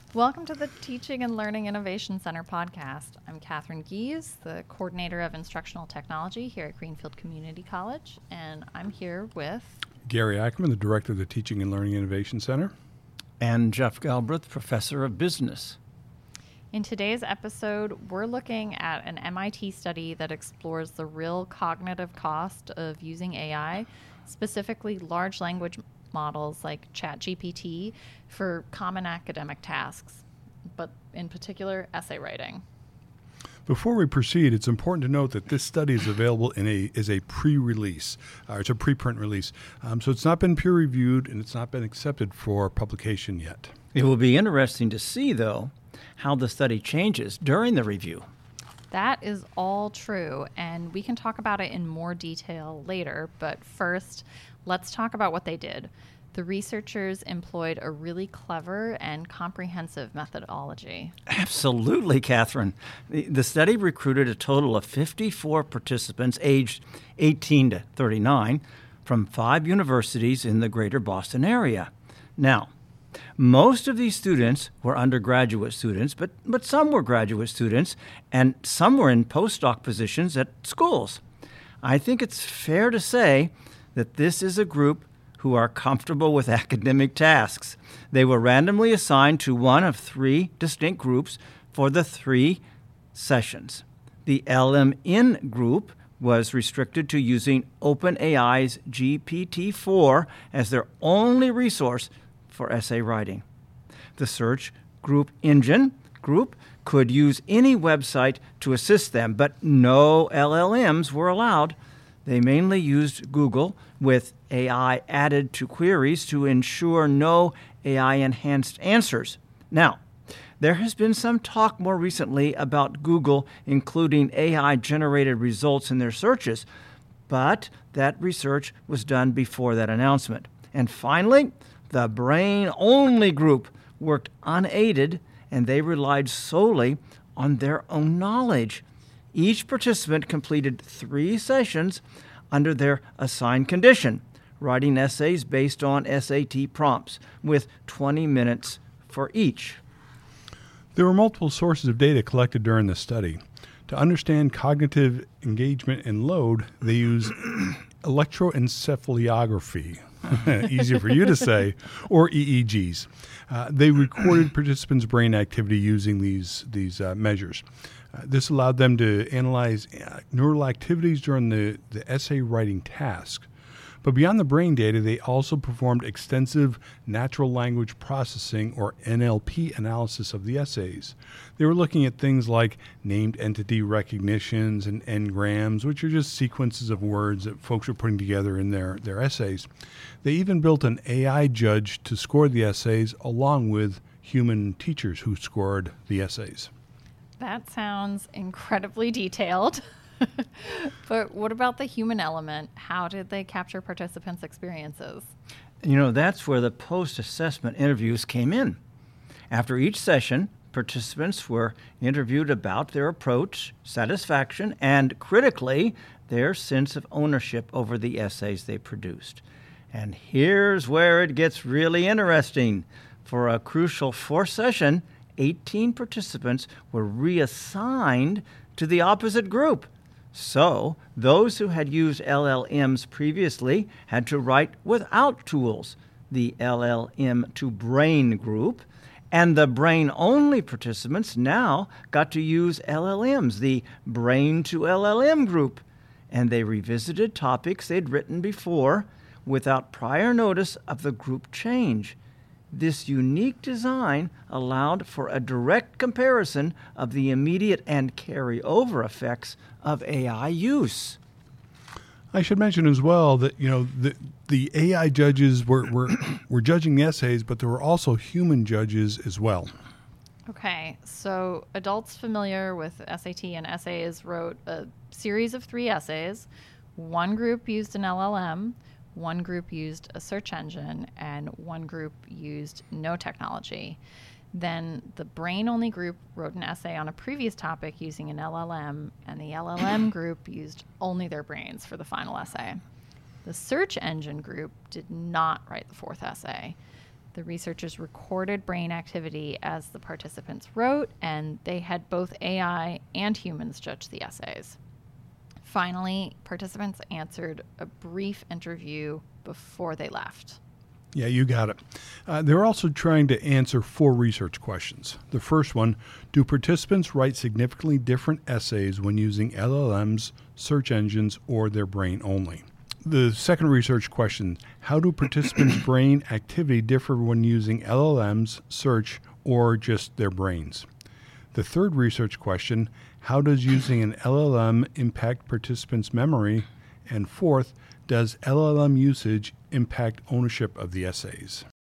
Welcome to the Teaching and Learning Innovation Center podcast. I'm Catherine Gies, the coordinator of instructional technology here at Greenfield Community College, and I'm here with Gary Ackerman, the director of the Teaching and Learning Innovation Center. And Jeff Galbraith, professor of business. In today's episode, we're looking at an MIT study that explores the real cognitive cost of using AI, specifically large language models like ChatGPT, for common academic tasks, but in particular, essay writing. Before we proceed, it's important to note that this study is available as a pre-release. It's a preprint release. So it's not been peer-reviewed and it's not been accepted for publication yet. It will be interesting to see, though, how the study changes during the review. That is all true, and we can talk about it in more detail later, but first, let's talk about what they did. The researchers employed a really clever and comprehensive methodology. Absolutely, Catherine. The study recruited a total of 54 participants aged 18 to 39 from 5 universities in the greater Boston area. Now, most of these students were undergraduate students, but some were graduate students, and some were in postdoc positions at schools. I think it's fair to say that this is a group who are comfortable with academic tasks. They were randomly assigned to one of 3 distinct groups for the 3 sessions. The LMN group was restricted to using OpenAI's GPT-4 as their only resource for essay writing. The Search Group Engine group could use any website to assist them, but no LLMs were allowed. They mainly used Google with AI added to queries to ensure no AI-enhanced answers. Now, there has been some talk more recently about Google including AI-generated results in their searches, but that research was done before that announcement. And finally, the brain-only group worked unaided, and they relied solely on their own knowledge. Each participant completed 3 sessions under their assigned condition, writing essays based on SAT prompts, with 20 minutes for each. There were multiple sources of data collected during the study. To understand cognitive engagement and load, they used electroencephalography, easier for you to say, or EEGs. They recorded participants' brain activity using these measures. This allowed them to analyze neural activities during the essay writing task. But beyond the brain data, they also performed extensive natural language processing, or NLP, analysis of the essays. They were looking at things like named entity recognitions and n-grams, which are just sequences of words that folks are putting together in their essays. They even built an AI judge to score the essays along with human teachers who scored the essays. That sounds incredibly detailed. But what about the human element? How did they capture participants' experiences? That's where the post-assessment interviews came in. After each session, participants were interviewed about their approach, satisfaction, and critically, their sense of ownership over the essays they produced. And here's where it gets really interesting. For a crucial 4th session, 18 participants were reassigned to the opposite group. So, those who had used LLMs previously had to write without tools, the LLM to brain group, and the brain-only participants now got to use LLMs, the brain to LLM group, and they revisited topics they'd written before without prior notice of the group change. This unique design allowed for a direct comparison of the immediate and carry-over effects of AI use. I should mention as well that the AI judges were judging the essays, but there were also human judges as well. Okay, so adults familiar with SAT and essays wrote a series of 3 essays. One group used an LLM, one group used a search engine, and one group used no technology. Then the brain-only group wrote an essay on a previous topic using an LLM, and the LLM group used only their brains for the final essay. The search engine group did not write the 4th essay. The researchers recorded brain activity as the participants wrote, and they had both AI and humans judge the essays. Finally, participants answered a brief interview before they left. Yeah, you got it. They're also trying to answer 4 research questions. The first one, do participants write significantly different essays when using LLMs, search engines, or their brain only? The second research question, how do participants' brain activity differ when using LLMs, search, or just their brains? The third research question, how does using an LLM impact participants' memory? And fourth, does LLM usage impact ownership of the essays?